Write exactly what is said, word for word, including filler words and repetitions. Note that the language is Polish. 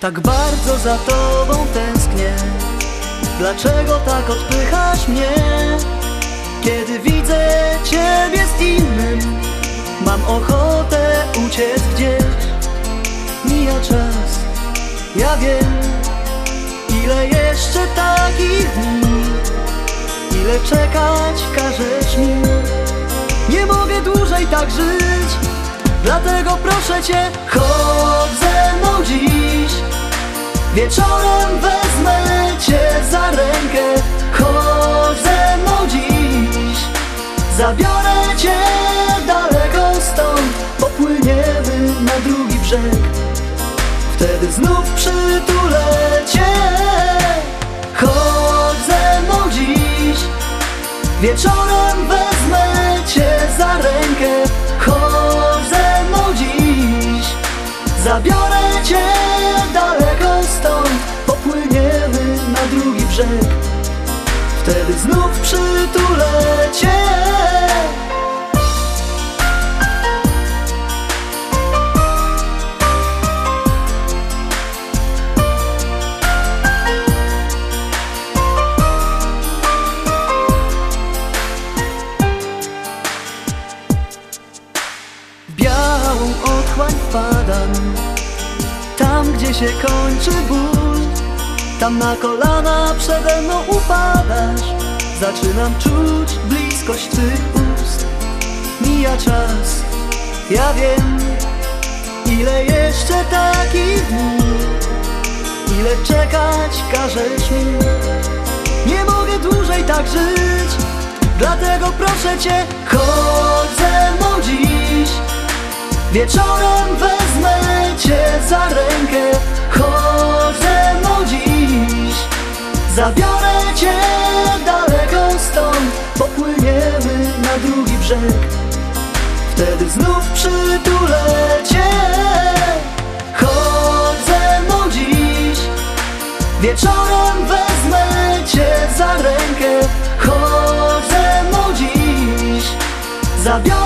Tak bardzo za tobą tęsknię. Dlaczego tak odpychasz mnie? Kiedy widzę ciebie z innym, mam ochotę uciec gdzieś. Mija czas, ja wiem. Ile jeszcze takich dni, ile czekać każesz mi. Nie mogę dłużej tak żyć, dlatego proszę cię, chodź ze mną dziś. Wieczorem wezmę cię za rękę, chodź ze mną dziś. Zabiorę cię daleko stąd, popłyniemy na drugi brzeg. Wtedy znów przytulę cię. Chodź ze mną dziś. Wieczorem wezmę cię za rękę, chodź ze mną dziś. Zabiorę cię daleko stąd, popłyniemy na drugi brzeg. Wtedy znów przytulę cię. Białą otchłań wpadam, tam gdzie się kończy ból. Tam na kolana przede mną upadasz. Zaczynam czuć bliskość twych ust. Mija czas, ja wiem. Ile jeszcze takich dni, ile czekać każesz mi. Nie mogę dłużej tak żyć, dlatego proszę cię, chodź ze mną dziś. Wieczorem wezmę cię za rękę, chodź ze mną dziś. Zabiorę cię daleko stąd, popłyniemy na drugi brzeg. Wtedy znów przytulę cię. Chodź ze mną dziś. Wieczorem wezmę cię za rękę, chodź ze mną dziś. Zabiorę